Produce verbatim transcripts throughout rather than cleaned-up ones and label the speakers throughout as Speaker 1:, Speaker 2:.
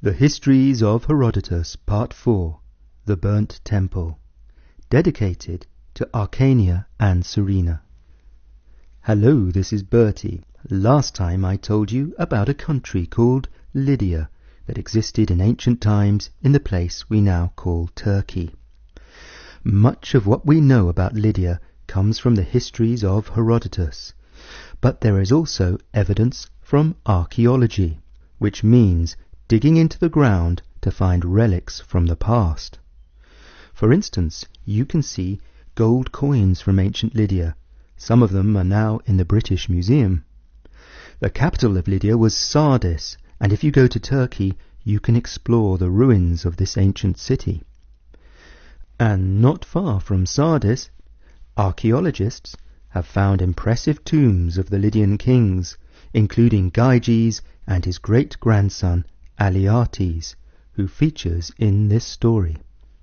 Speaker 1: The Histories of Herodotus, Part four, The Burnt Temple, dedicated to Arcania and Serena. Hello, this is Bertie. Last time I told you about a country called Lydia that existed in ancient times in the place we now call Turkey. Much of what we know about Lydia comes from the histories of Herodotus, but there is also evidence from archaeology, which means digging into the ground to find relics from the past. For instance, you can see gold coins from ancient Lydia. Some of them are now in the British Museum. The capital of Lydia was Sardis, and if you go to Turkey, you can explore the ruins of this ancient city. And not far from Sardis, archaeologists have found impressive tombs of the Lydian kings, including Gyges and his great-grandson Aliates, who features in this story.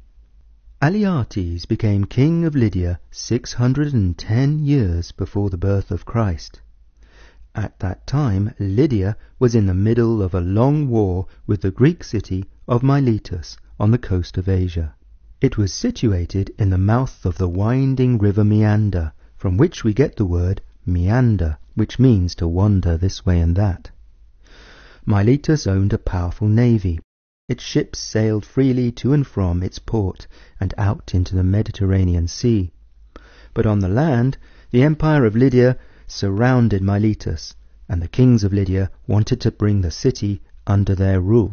Speaker 1: Aliates became king of Lydia six hundred ten years before the birth of Christ. At that time, Lydia was in the middle of a long war with the Greek city of Miletus on the coast of Asia. It was situated in the mouth of the winding river Meander, from which we get the word meander, which means to wander this way and that. Miletus owned a powerful navy. Its ships sailed freely to and from its port and out into the Mediterranean Sea. But on the land, the empire of Lydia surrounded Miletus, and the kings of Lydia wanted to bring the city under their rule.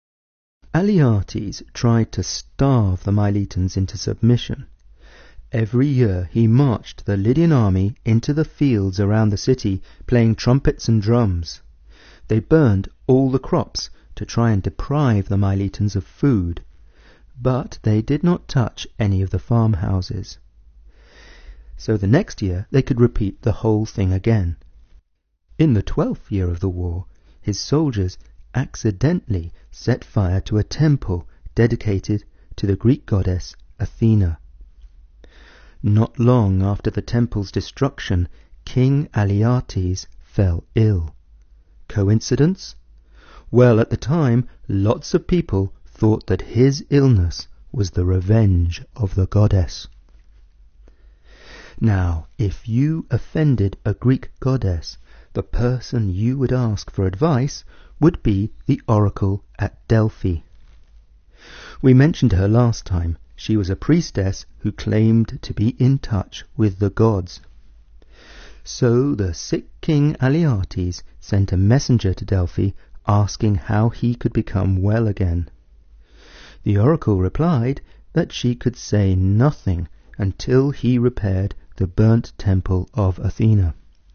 Speaker 1: Aliates tried to starve the Miletans into submission. Every year he marched the Lydian army into the fields around the city, playing trumpets and drums. They burned all the crops to try and deprive the Miletans of food, but they did not touch any of the farmhouses. So the next year they could repeat the whole thing again. In the twelfth year of the war, his soldiers accidentally set fire to a temple dedicated to the Greek goddess Athena. Not long after the temple's destruction, King Aliates fell ill. Coincidence? Well, at the time, lots of people thought that his illness was the revenge of the goddess. Now, if you offended a Greek goddess, the person you would ask for advice would be the oracle at Delphi. We mentioned her last time. She was a priestess who claimed to be in touch with the gods. So the sick king Aliates sent a messenger to Delphi asking how he could become well again. The oracle replied that she could say nothing until he repaired the burnt temple of Athena.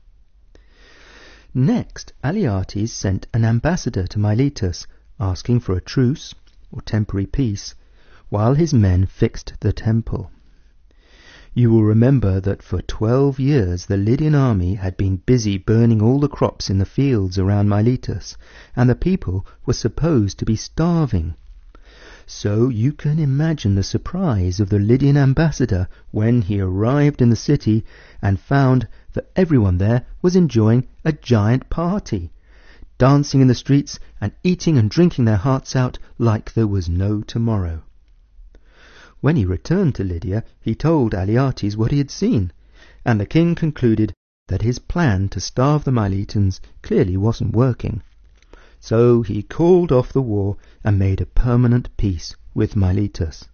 Speaker 1: Next, Aliates sent an ambassador to Miletus asking for a truce, or temporary peace, while his men fixed the temple. You will remember that for twelve years the Lydian army had been busy burning all the crops in the fields around Miletus, and the people were supposed to be starving. So you can imagine the surprise of the Lydian ambassador when he arrived in the city and found that everyone there was enjoying a giant party, dancing in the streets and eating and drinking their hearts out like there was no tomorrow. When he returned to Lydia, he told Aliates what he had seen, and the king concluded that his plan to starve the Miletans clearly wasn't working. So he called off the war and made a permanent peace with Miletus.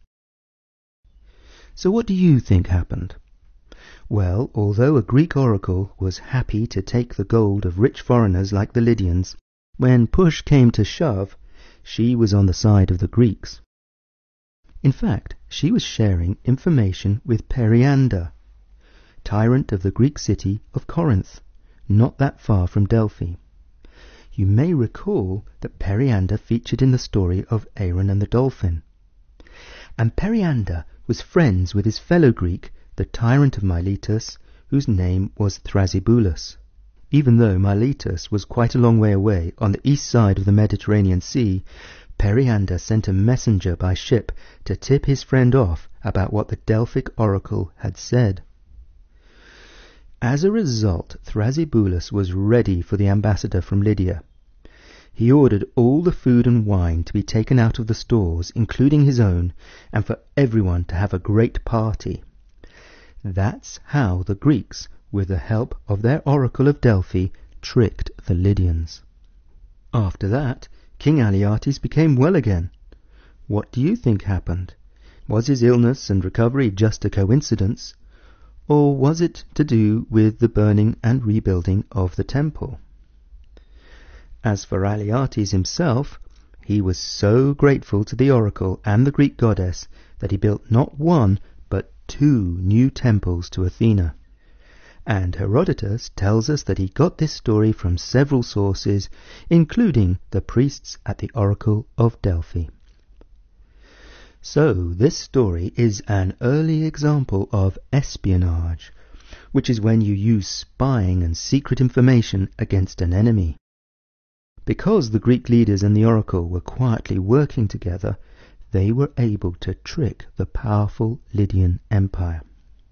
Speaker 1: So what do you think happened? Well, although a Greek oracle was happy to take the gold of rich foreigners like the Lydians, when push came to shove, she was on the side of the Greeks. In fact, she was sharing information with Periander, tyrant of the Greek city of Corinth, not that far from Delphi. You may recall that Periander featured in the story of Aaron and the dolphin. And Periander was friends with his fellow Greek, the tyrant of Miletus, whose name was Thrasybulus. Even though Miletus was quite a long way away on the east side of the Mediterranean Sea, Periander sent a messenger by ship to tip his friend off about what the Delphic oracle had said. As a result, Thrasybulus was ready for the ambassador from Lydia. he ordered all the food and wine to be taken out of the stores, including his own, and for everyone to have a great party. That's how the Greeks, with the help of their oracle of Delphi, tricked the Lydians. After that, King Alyattes became well again. What do you think happened? Was his illness and recovery just a coincidence, or was it to do with the burning and rebuilding of the temple? As for Alyattes himself, he was so grateful to the oracle and the Greek goddess that he built not one but two new temples to Athena. And Herodotus tells us that he got this story from several sources, including the priests at the oracle of Delphi. So this story is an early example of espionage, which is when you use spying and secret information against an enemy. Because the Greek leaders and the oracle were quietly working together, they were able to trick the powerful Lydian Empire.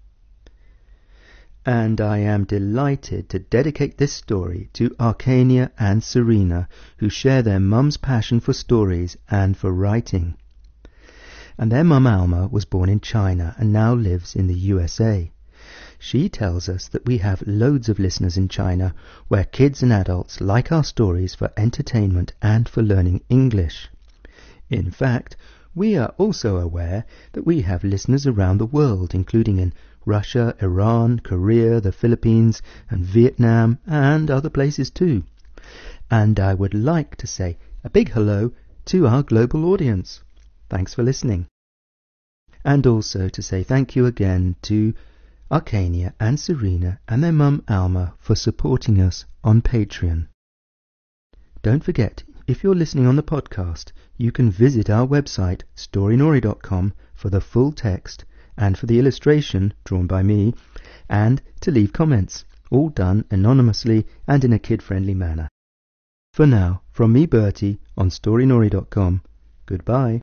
Speaker 1: And I am delighted to dedicate this story to Archania and Serena, who share their mum's passion for stories and for writing. And their mum Alma was born in China and now lives in the U S A. She tells us that we have loads of listeners in China where kids and adults like our stories for entertainment and for learning English. In fact, we are also aware that we have listeners around the world, including in Russia, Iran, Korea, the Philippines, and Vietnam, and other places too. And I would like to say a big hello to our global audience. Thanks for listening. And also to say thank you again to Archania and Serena and their mum Alma for supporting us on Patreon. Don't forget, if you're listening on the podcast, you can visit our website storynori dot com for the full text and for the illustration drawn by me, and to leave comments, all done anonymously and in a kid-friendly manner. For now, from me Bertie on storynori dot com, goodbye.